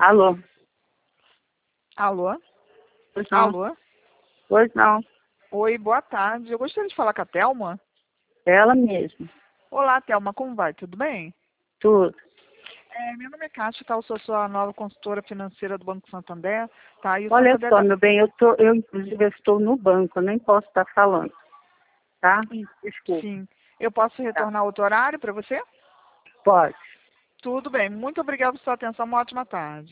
Alô? Alô? Pois não? Alô? Pois não. Oi, boa tarde. Eu gostaria de falar com a Thelma. Ela mesma. Olá, Thelma, como vai? Tudo bem? Tudo. Meu nome é Kátia, tá? Eu sou sua nova consultora financeira do Banco Santander, tá? E o Olha Santander só, meu bem, eu inclusive eu estou no banco, eu nem posso estar falando, tá? Desculpa. Sim. Eu posso Tá. retornar outro horário para você? Pode. Tudo bem. Muito obrigada por sua atenção. Uma ótima tarde.